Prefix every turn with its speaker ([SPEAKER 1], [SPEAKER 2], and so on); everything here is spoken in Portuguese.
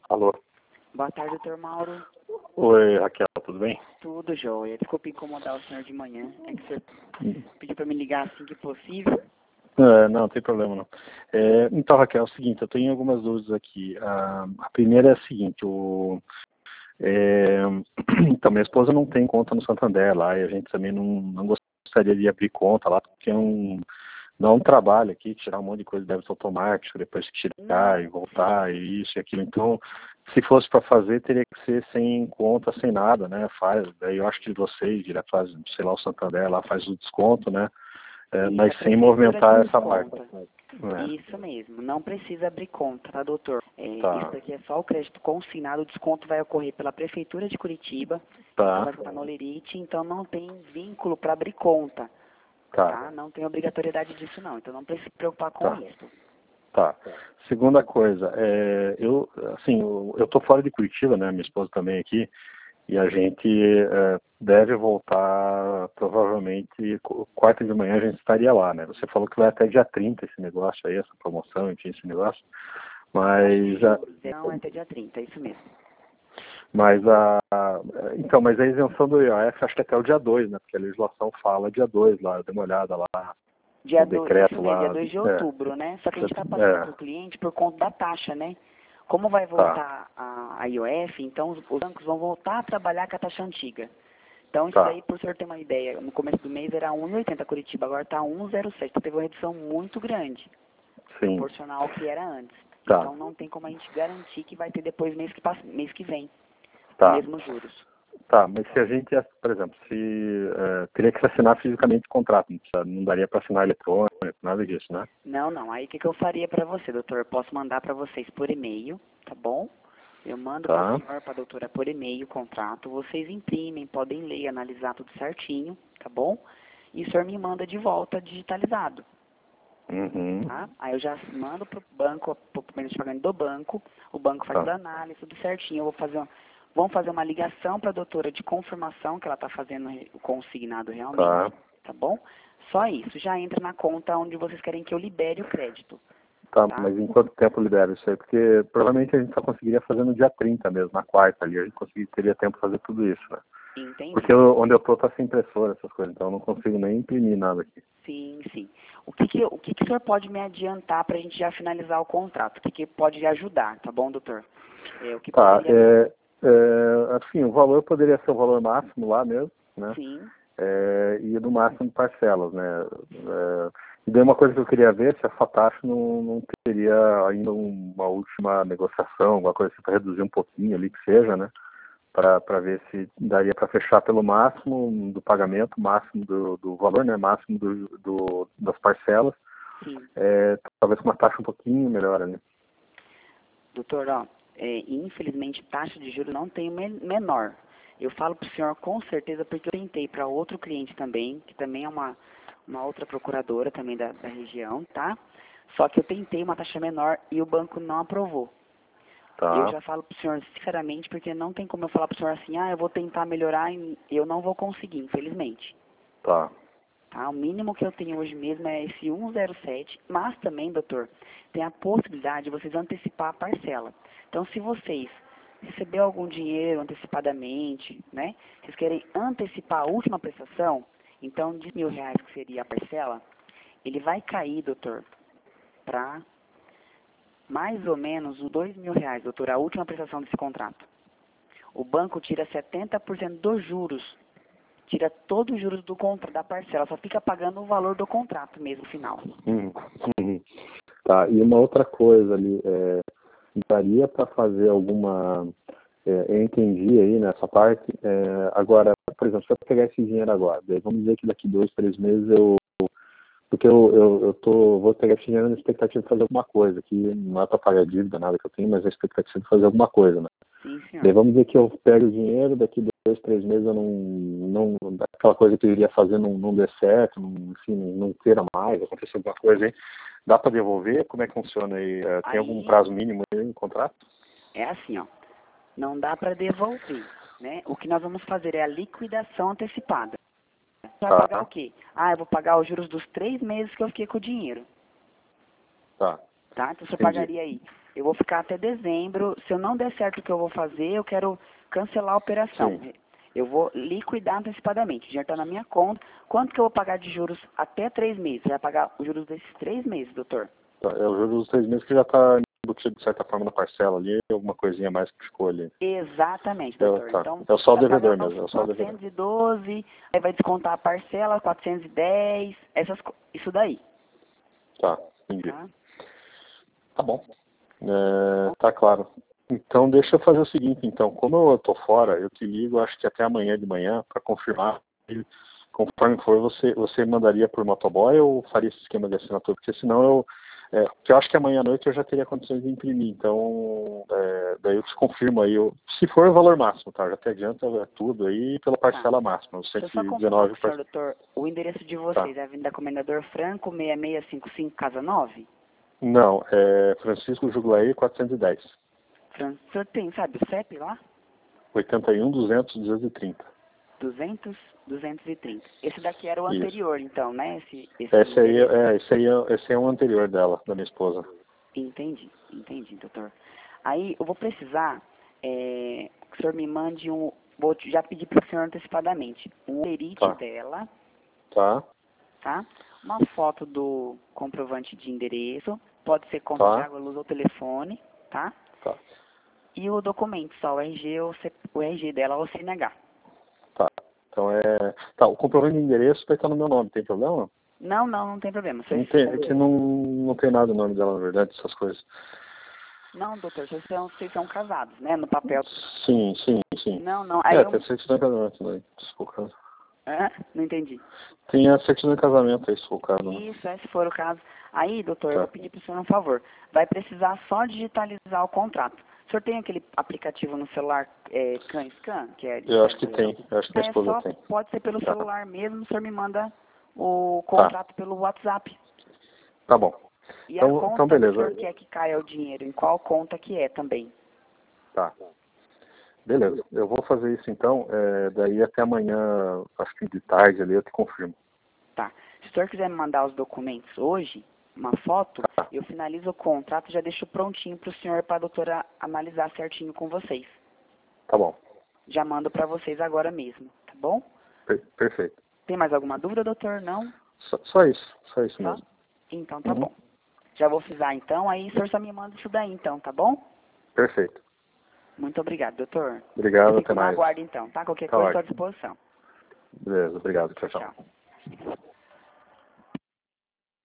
[SPEAKER 1] Alô.
[SPEAKER 2] Boa tarde, doutor Mauro.
[SPEAKER 1] Oi, Raquel, tudo bem?
[SPEAKER 2] Tudo jóia. Desculpe incomodar o senhor de manhã. É que o senhor pediu para me ligar assim que possível.
[SPEAKER 1] Não tem problema não. Então, Raquel, é o seguinte, eu tenho algumas dúvidas aqui. A primeira é a seguinte, então, minha esposa não tem conta no Santander lá, e a gente também não gostaria de abrir conta lá, porque dá um trabalho aqui, tirar um monte de coisa de débito automático, depois tirar e voltar, e isso e aquilo. Então, se fosse para fazer, teria que ser sem conta, sem nada, né? Daí eu acho que vocês, direto faz, sei lá, o Santander lá faz o desconto, né? Mas sem movimentar essa marca.
[SPEAKER 2] Isso mesmo, não precisa abrir conta, tá, doutor?
[SPEAKER 1] Tá.
[SPEAKER 2] Isso daqui é só o crédito consignado, o desconto vai ocorrer pela Prefeitura de Curitiba,
[SPEAKER 1] Tá.
[SPEAKER 2] vai ficar no Olerite, então não tem vínculo para abrir conta, tá? Não tem obrigatoriedade disso não, então não precisa se preocupar com isso.
[SPEAKER 1] Tá. Segunda coisa, eu tô fora de Curitiba, né? Minha esposa também aqui, e a gente deve voltar, provavelmente, quarta de manhã a gente estaria lá, né? Você falou que vai até dia 30 esse negócio aí, essa promoção, enfim, esse negócio, mas...
[SPEAKER 2] Não, é até dia 30, é isso mesmo.
[SPEAKER 1] Mas mas a isenção do IOF acho que até o dia 2, né? Porque a legislação fala dia 2 lá, eu dei uma olhada lá.
[SPEAKER 2] Dia
[SPEAKER 1] o decreto
[SPEAKER 2] 2,
[SPEAKER 1] lá,
[SPEAKER 2] dia 2 de outubro, né? Só que a gente está passando para o cliente por conta da taxa, né? Como vai voltar a IOF, então os bancos vão voltar a trabalhar com a taxa antiga. Então isso daí, para o senhor ter uma ideia, no começo do mês era 1,80 Curitiba, agora está 1,07. Então teve uma redução muito grande, proporcional ao que era antes. Então não tem como a gente garantir que vai ter depois mês que vem, mesmos juros.
[SPEAKER 1] Tá, mas se a gente, por exemplo, teria que assinar fisicamente o contrato, não daria para assinar eletrônico, nada disso, né?
[SPEAKER 2] Não. Aí o que eu faria para você, doutor? Eu posso mandar para vocês por e-mail, tá bom? Eu mando para o senhor, para a doutora, por e-mail o contrato. Vocês imprimem, podem ler, analisar tudo certinho, tá bom? E o senhor me manda de volta digitalizado. Tá? Aí eu já mando para o banco, para o meio de pagamento do banco, o banco faz a análise, tudo certinho. Vamos fazer uma ligação para a doutora de confirmação que ela está fazendo o consignado realmente, tá bom? Só isso, já entra na conta onde vocês querem que eu libere o crédito.
[SPEAKER 1] Tá, mas em quanto tempo libera isso aí? Porque provavelmente a gente só conseguiria fazer no dia 30 mesmo, na quarta ali, a gente teria tempo de fazer tudo isso, né?
[SPEAKER 2] Entendi.
[SPEAKER 1] Porque onde eu tô tá sem impressora, essas coisas, então eu não consigo nem imprimir nada aqui.
[SPEAKER 2] Sim. O que o senhor pode me adiantar para a gente já finalizar o contrato? O que pode lhe ajudar, tá bom, doutor?
[SPEAKER 1] Assim, o valor poderia ser o valor máximo lá mesmo, né?
[SPEAKER 2] Sim.
[SPEAKER 1] E do máximo de parcelas, né? E daí uma coisa que eu queria ver se a Fatacho não teria ainda uma última negociação, alguma coisa assim, para reduzir um pouquinho ali que seja, né? Para ver se daria para fechar pelo máximo do pagamento, máximo do valor, né? Máximo das parcelas.
[SPEAKER 2] Sim.
[SPEAKER 1] Talvez com uma taxa um pouquinho melhor ali.
[SPEAKER 2] Doutor, infelizmente taxa de juros não tem menor. Eu falo para o senhor com certeza porque eu tentei para outro cliente também, que também é uma outra procuradora também da região, tá? Só que eu tentei uma taxa menor e o banco não aprovou. Eu já falo para o senhor sinceramente porque não tem como eu falar para o senhor assim, eu vou tentar melhorar e eu não vou conseguir, infelizmente.
[SPEAKER 1] Tá.
[SPEAKER 2] O mínimo que eu tenho hoje mesmo é esse 1,07, mas também, doutor, tem a possibilidade de vocês antecipar a parcela. Então, se vocês receber algum dinheiro antecipadamente, né, vocês querem antecipar a última prestação, então de R$1.000 que seria a parcela, ele vai cair, doutor, para mais ou menos os R$2.000, doutor, a última prestação desse contrato. O banco tira 70% dos juros. Tira todos os juros da parcela, só fica pagando o valor do contrato mesmo, no final.
[SPEAKER 1] Tá, e uma outra coisa ali, daria para fazer alguma... eu entendi aí nessa parte, agora, por exemplo, se eu pegar esse dinheiro agora, vamos dizer que daqui 2, 3 meses porque eu vou pegar esse dinheiro na expectativa de fazer alguma coisa, que não é para pagar a dívida, nada que eu tenho, mas a expectativa de fazer alguma coisa, né?
[SPEAKER 2] Sim, senhor.
[SPEAKER 1] Daí vamos dizer que eu pego o dinheiro, daqui 2, 3 meses eu não aquela coisa que eu iria fazer não dê certo, enfim, não queira mais, aconteceu alguma coisa aí. Dá para devolver? Como é que funciona aí? Tem algum prazo mínimo aí no contrato?
[SPEAKER 2] É assim, não dá para devolver, né? O que nós vamos fazer é a liquidação antecipada. Você vai pagar o quê? Eu vou pagar os juros dos 3 meses que eu fiquei com o dinheiro.
[SPEAKER 1] Tá.
[SPEAKER 2] Então você pagaria aí Eu vou ficar até dezembro. Se eu não der certo o que eu vou fazer, eu quero cancelar a operação.
[SPEAKER 1] Sim.
[SPEAKER 2] Eu vou liquidar antecipadamente. O dinheiro está na minha conta. Quanto que eu vou pagar de juros até 3 meses? Você vai pagar os juros desses 3 meses, doutor?
[SPEAKER 1] Tá, é o juro dos 3 meses que já está embutido de certa forma na parcela ali, alguma coisinha a mais que ficou ali.
[SPEAKER 2] Exatamente, doutor.
[SPEAKER 1] Tá.
[SPEAKER 2] Então,
[SPEAKER 1] É só o
[SPEAKER 2] vai
[SPEAKER 1] devedor
[SPEAKER 2] pagar
[SPEAKER 1] mesmo, é só o devedor.
[SPEAKER 2] 912, aí vai descontar a parcela, 410, isso daí.
[SPEAKER 1] Tá, entendi.
[SPEAKER 2] Tá?
[SPEAKER 1] Tá bom. Tá claro. Então deixa eu fazer o seguinte, então, como eu tô fora, eu te ligo, acho que até amanhã de manhã, para confirmar. E, conforme for, você mandaria por motoboy ou faria esse esquema de assinatura? Porque senão porque eu acho que amanhã à noite eu já teria condições de imprimir, então daí eu te confirmo aí, se for o valor máximo, tá? Já até adianta tudo aí pela parcela máxima, os
[SPEAKER 2] Deixa eu só confirmar
[SPEAKER 1] 119
[SPEAKER 2] com o senhor, doutor, o endereço de
[SPEAKER 1] Tá.
[SPEAKER 2] vocês é Avenida Comendador Franco, 6655, Casa 9?
[SPEAKER 1] Não, é Francisco Juglaí 410.
[SPEAKER 2] O senhor tem, sabe, o CEP lá?
[SPEAKER 1] 81 200 230.
[SPEAKER 2] 230. Esse daqui era o
[SPEAKER 1] Isso.
[SPEAKER 2] anterior, então, né? Esse
[SPEAKER 1] Esse é um anterior dela, da minha esposa.
[SPEAKER 2] Entendi, doutor. Aí eu vou precisar que o senhor me mande vou já pedir para o senhor antecipadamente, um lerite
[SPEAKER 1] Tá.
[SPEAKER 2] dela,
[SPEAKER 1] Tá,
[SPEAKER 2] tá? Uma foto do comprovante de endereço, pode ser conta de
[SPEAKER 1] tá,
[SPEAKER 2] água, luz ou telefone, tá?
[SPEAKER 1] tá,
[SPEAKER 2] E o documento, só o RG, o RG dela ou o CNH.
[SPEAKER 1] tá. Então Tá, o comprovante de endereço vai estar no meu nome, tem problema?
[SPEAKER 2] Não tem problema.
[SPEAKER 1] Não tem, é que não tem nada no nome dela, na verdade, essas coisas.
[SPEAKER 2] Não, doutor, vocês são casados, né? No papel.
[SPEAKER 1] Sim.
[SPEAKER 2] Não. Aí
[SPEAKER 1] Tem certidão de casamento, né? Se for o caso.
[SPEAKER 2] Não entendi.
[SPEAKER 1] Tem a certidão de casamento aí, se for o caso, né?
[SPEAKER 2] Isso, se for o caso. Aí, doutor, eu
[SPEAKER 1] Tá.
[SPEAKER 2] vou pedir para o senhor um favor. Vai precisar só digitalizar o contrato. O senhor tem aquele aplicativo no celular Scan, que é
[SPEAKER 1] Eu acho que tem, eu acho que minha esposa tem.
[SPEAKER 2] Pode ser pelo
[SPEAKER 1] Tá.
[SPEAKER 2] celular mesmo, o senhor me manda o contrato pelo WhatsApp.
[SPEAKER 1] Tá bom.
[SPEAKER 2] E a conta
[SPEAKER 1] Então
[SPEAKER 2] que o
[SPEAKER 1] beleza.
[SPEAKER 2] senhor quer que caia o dinheiro, em qual conta que é também?
[SPEAKER 1] Tá. Beleza. Eu vou fazer isso então, daí até amanhã, acho que de tarde ali eu te confirmo.
[SPEAKER 2] Tá. Se o senhor quiser me mandar os documentos hoje, uma foto,
[SPEAKER 1] Tá.
[SPEAKER 2] eu finalizo o contrato e já deixo prontinho para o senhor, para a doutora analisar certinho com vocês.
[SPEAKER 1] Tá bom.
[SPEAKER 2] Já mando para vocês agora mesmo, tá bom?
[SPEAKER 1] Perfeito.
[SPEAKER 2] Tem mais alguma dúvida, doutor? Não?
[SPEAKER 1] Só isso
[SPEAKER 2] Tá?
[SPEAKER 1] mesmo.
[SPEAKER 2] Então tá bom. Já vou frisar então, aí o senhor só me manda isso daí então, tá bom?
[SPEAKER 1] Perfeito.
[SPEAKER 2] Muito obrigado, doutor.
[SPEAKER 1] Obrigado,
[SPEAKER 2] Eu
[SPEAKER 1] até
[SPEAKER 2] fico na
[SPEAKER 1] mais.
[SPEAKER 2] aguardo então, tá? Qualquer
[SPEAKER 1] Tá
[SPEAKER 2] coisa estou à
[SPEAKER 1] ótimo.
[SPEAKER 2] disposição.
[SPEAKER 1] Beleza, obrigado. Tchau.
[SPEAKER 2] Tchau.